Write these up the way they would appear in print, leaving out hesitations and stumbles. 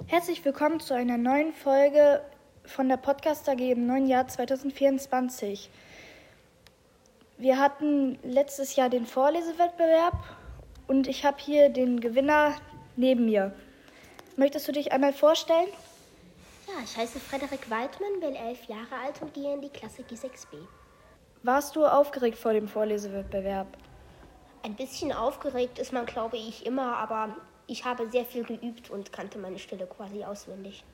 Herzlich willkommen zu einer neuen Folge von der Podcast AG im neuen Jahr 2024. Wir hatten letztes Jahr den Vorlesewettbewerb und ich habe hier den Gewinner neben mir. Möchtest du dich einmal vorstellen? Ja, ich heiße Frederik Weidmann, bin 11 Jahre alt und gehe in die Klasse G6b. Warst du aufgeregt vor dem Vorlesewettbewerb? Ein bisschen aufgeregt ist man, glaube ich, immer, aber ich habe sehr viel geübt und kannte meine Stelle quasi auswendig.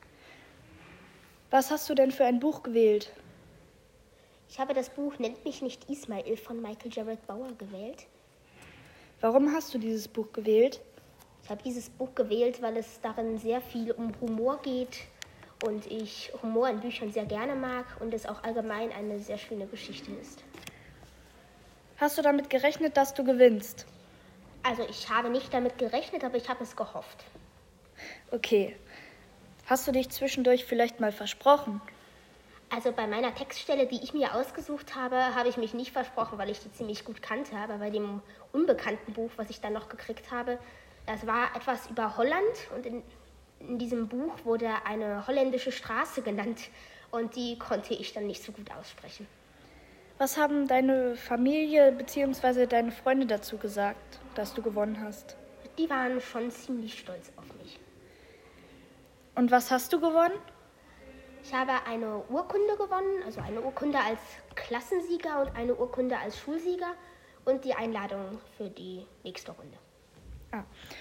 Was hast du denn für ein Buch gewählt? Ich habe das Buch Nennt mich nicht Ismail von Michael Jared Bauer gewählt. Warum hast du dieses Buch gewählt? Ich habe dieses Buch gewählt, weil es darin sehr viel um Humor geht und ich Humor in Büchern sehr gerne mag und es auch allgemein eine sehr schöne Geschichte ist. Hast du damit gerechnet, dass du gewinnst? Also ich habe nicht damit gerechnet, aber ich habe es gehofft. Okay. Hast du dich zwischendurch vielleicht mal versprochen? Also bei meiner Textstelle, die ich mir ausgesucht habe, habe ich mich nicht versprochen, weil ich die ziemlich gut kannte. Aber bei dem unbekannten Buch, was ich dann noch gekriegt habe, das war etwas über Holland. Und in diesem Buch wurde eine holländische Straße genannt. Und die konnte ich dann nicht so gut aussprechen. Was haben deine Familie bzw. deine Freunde dazu gesagt, dass du gewonnen hast? Die waren schon ziemlich stolz auf mich. Und was hast du gewonnen? Ich habe eine Urkunde gewonnen, also eine Urkunde als Klassensieger und eine Urkunde als Schulsieger und die Einladung für die nächste Runde. Ah.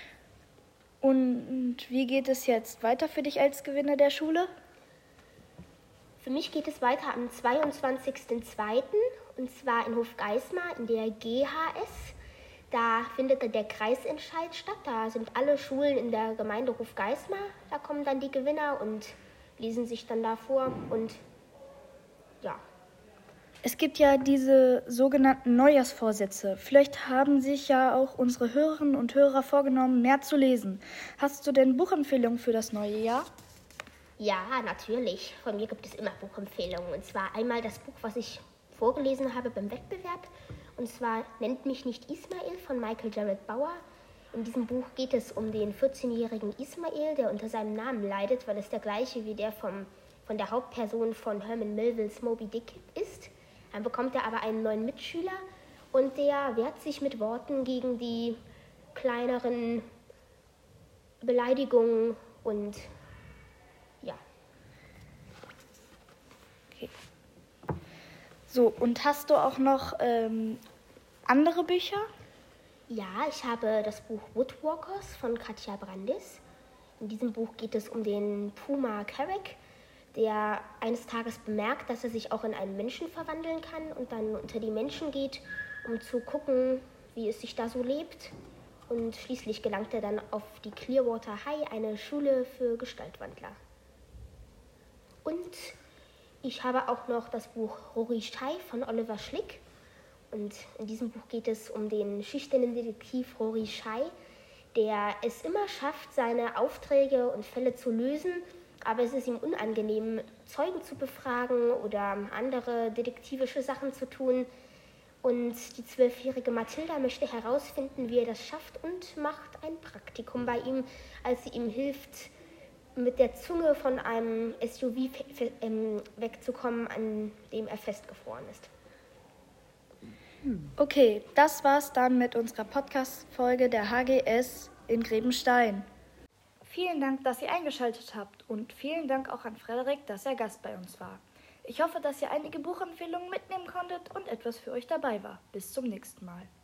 Und wie geht es jetzt weiter für dich als Gewinner der Schule? Für mich geht es weiter am 22.02. und zwar in Hofgeismar in der GHS. Da findet dann der Kreisentscheid statt. Da sind alle Schulen in der Gemeinde Hofgeismar. Da kommen dann die Gewinner und lesen sich dann da vor und ja. Es gibt ja diese sogenannten Neujahrsvorsätze. Vielleicht haben sich ja auch unsere Hörerinnen und Hörer vorgenommen, mehr zu lesen. Hast du denn Buchempfehlungen für das neue Jahr? Ja, natürlich. Von mir gibt es immer Buchempfehlungen. Und zwar einmal das Buch, was ich vorgelesen habe beim Wettbewerb. Und zwar Nennt mich nicht Ismail von Michael Jared Bauer. In diesem Buch geht es um den 14-jährigen Ismail, der unter seinem Namen leidet, weil es der gleiche wie der von der Hauptperson von Herman Melvilles Moby Dick ist. Dann bekommt er aber einen neuen Mitschüler und der wehrt sich mit Worten gegen die kleineren Beleidigungen und ja. Okay. So, und hast du auch noch andere Bücher? Ja, ich habe das Buch Woodwalkers von Katja Brandis. In diesem Buch geht es um den Puma Carrack, der eines Tages bemerkt, dass er sich auch in einen Menschen verwandeln kann und dann unter die Menschen geht, um zu gucken, wie es sich da so lebt. Und schließlich gelangt er dann auf die Clearwater High, eine Schule für Gestaltwandler. Und ich habe auch noch das Buch Rory Schei von Oliver Schlick. Und in diesem Buch geht es um den schüchternen Detektiv Rory Schei, der es immer schafft, seine Aufträge und Fälle zu lösen, aber es ist ihm unangenehm, Zeugen zu befragen oder andere detektivische Sachen zu tun. Und die 12-jährige Mathilda möchte herausfinden, wie er das schafft und macht ein Praktikum bei ihm, als sie ihm hilft, mit der Zunge von einem SUV wegzukommen, an dem er festgefroren ist. Okay, das war's dann mit unserer Podcast-Folge der HGS in Grebenstein. Vielen Dank, dass ihr eingeschaltet habt und vielen Dank auch an Frederik, dass er Gast bei uns war. Ich hoffe, dass ihr einige Buchempfehlungen mitnehmen konntet und etwas für euch dabei war. Bis zum nächsten Mal.